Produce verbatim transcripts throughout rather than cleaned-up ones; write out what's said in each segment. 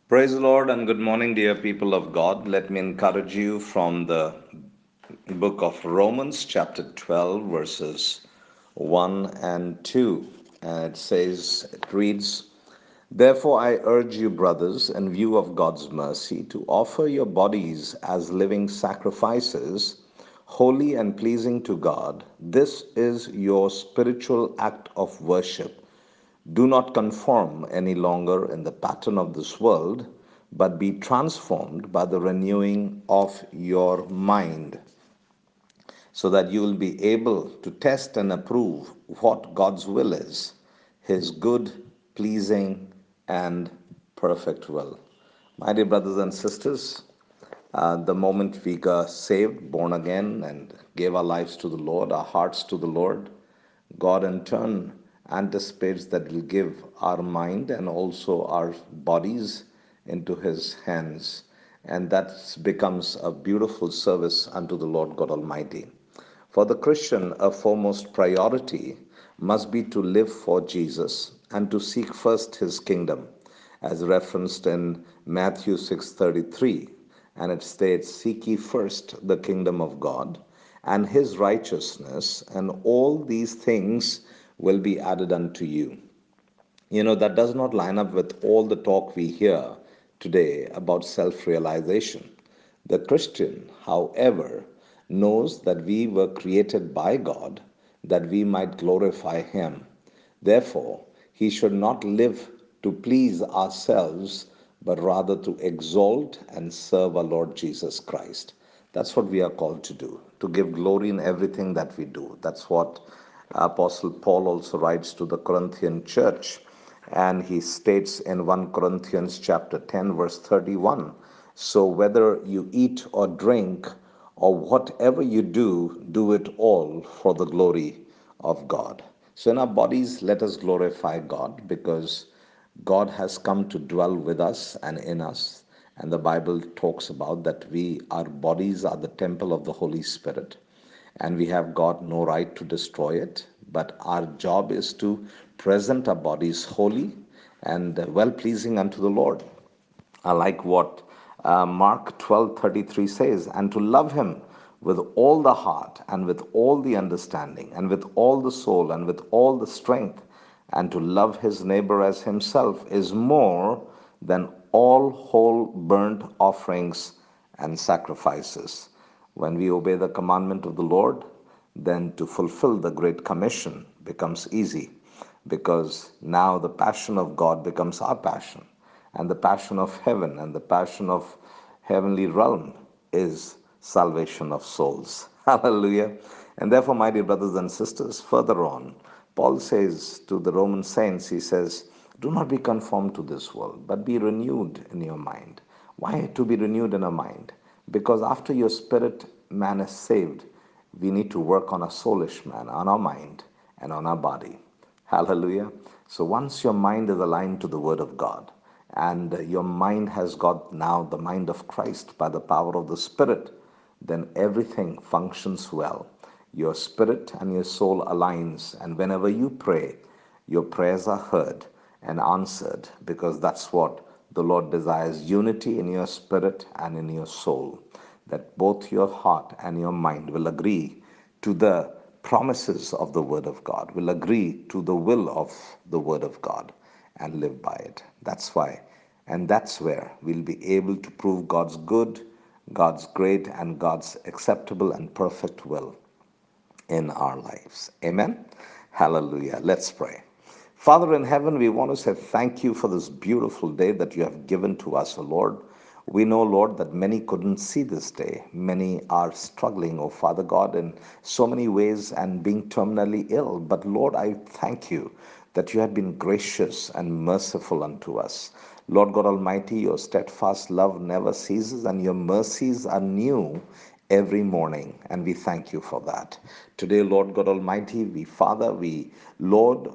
Praise the Lord and good morning, dear people of God. Let me encourage you from the book of Romans, chapter twelve, verses one and two. And it says, it reads, Therefore I urge you, brothers, in view of God's mercy, to offer your bodies as living sacrifices, holy and pleasing to God. This is your spiritual act of worship. Do not conform any longer in the pattern of this world, but be transformed by the renewing of your mind, so that you will be able to test and approve what God's will is, His good, pleasing, and perfect will. My dear brothers and sisters, uh, the moment we got saved, born again, and gave our lives to the Lord, our hearts to the Lord, God in turn anticipates that we'll give our mind and also our bodies into His hands. And that becomes a beautiful service unto the Lord God Almighty. For the Christian, a foremost priority must be to live for Jesus and to seek first His kingdom, as referenced in Matthew six thirty-three. And it states, Seek ye first the kingdom of God and His righteousness, and all these things will be added unto you. You know, that does not line up with all the talk we hear today about self realization. The Christian, however, knows that we were created by God that we might glorify Him. Therefore, he should not live to please ourselves, but rather to exalt and serve our Lord Jesus Christ. That's what we are called to do, to give glory in everything that we do. That's what Apostle Paul also writes to the Corinthian church, and he states in First Corinthians chapter ten verse thirty-one, so whether you eat or drink or whatever you do, do it all for the glory of God. So in our bodies, let us glorify God, because God has come to dwell with us and in us. And the Bible talks about that we, our bodies are the temple of the Holy Spirit, and we have got no right to destroy it. But our job is to present our bodies holy and well pleasing unto the Lord. I like what uh, Mark twelve thirty-three says, and to love Him with all the heart and with all the understanding and with all the soul and with all the strength, and to love his neighbor as himself is more than all whole burnt offerings and sacrifices. When we obey the commandment of the Lord, then to fulfill the Great Commission becomes easy, because now the passion of God becomes our passion, and the passion of heaven and the passion of heavenly realm is salvation of souls. Hallelujah. And therefore, my dear brothers and sisters, further on, Paul says to the Roman saints, he says, do not be conformed to this world, but be renewed in your mind. Why to be renewed in our mind? Because after your spirit man is saved, we need to work on our soulish man, on our mind, and on our body. Hallelujah. So once your mind is aligned to the Word of God, and your mind has got now the mind of Christ by the power of the Spirit, then everything functions well. Your spirit and your soul aligns, and whenever you pray, your prayers are heard and answered, because that's what the Lord desires, unity in your spirit and in your soul, that both your heart and your mind will agree to the promises of the Word of God, will agree to the will of the Word of God, and live by it. That's why, and that's where we'll be able to prove God's good, God's great, and God's acceptable and perfect will in our lives. Amen. Hallelujah. Let's pray. Father in heaven, we want to say thank you for this beautiful day that you have given to us, O Lord. We know, Lord, that many couldn't see this day. Many are struggling, oh Father God, in so many ways and being terminally ill. But Lord, I thank you that you have been gracious and merciful unto us. Lord God Almighty, your steadfast love never ceases, and your mercies are new every morning, and we thank you for that. Today, Lord God Almighty, we, Father, we, Lord,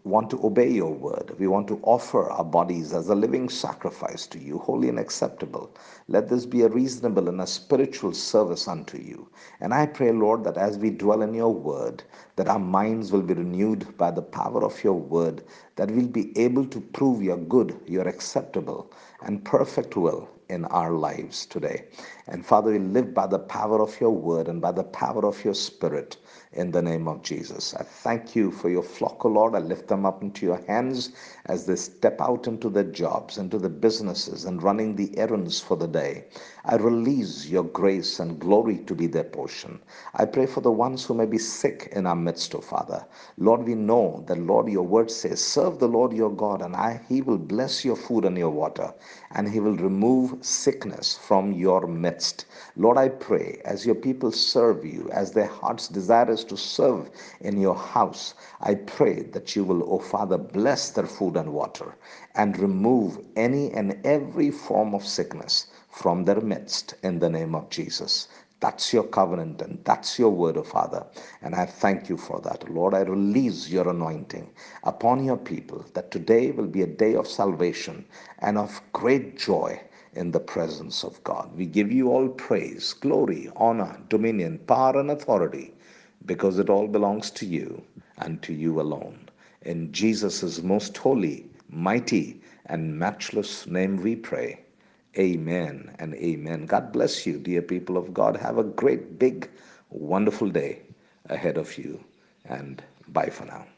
want to obey your word. We want to offer our bodies as a living sacrifice to you, holy and acceptable. Let this be a reasonable and a spiritual service unto you. And I pray, Lord, that as we dwell in your word, that our minds will be renewed by the power of your word, that we'll be able to prove your good, your acceptable, and perfect will in our lives today. And Father, we live by the power of your word and by the power of your spirit in the name of Jesus. I thank you for your flock, O Lord. I lift them up into your hands as they step out into their jobs, into the businesses, and running the errands for the day. I release your grace and glory to be their portion. I pray for the ones who may be sick in our midst, O Father. Lord, we know that, Lord, your word says, serve the Lord your God, and I, he will bless your food and your water, and he will remove sickness from your midst. Lord, I pray as your people serve you, as their heart's desire is to serve in your house, I pray that you will, O Father, bless their food and water and remove any and every form of sickness from their midst in the name of Jesus. That's your covenant and that's your word, O Father. And I thank you for that. Lord, I release your anointing upon your people that today will be a day of salvation and of great joy in the presence of God. We give you all praise, glory, honor, dominion, power, and authority because it all belongs to you and to you alone. In Jesus' most holy, mighty, and matchless name we pray. Amen and amen. God bless you, dear people of God. Have a great, big, wonderful day ahead of you. And bye for now.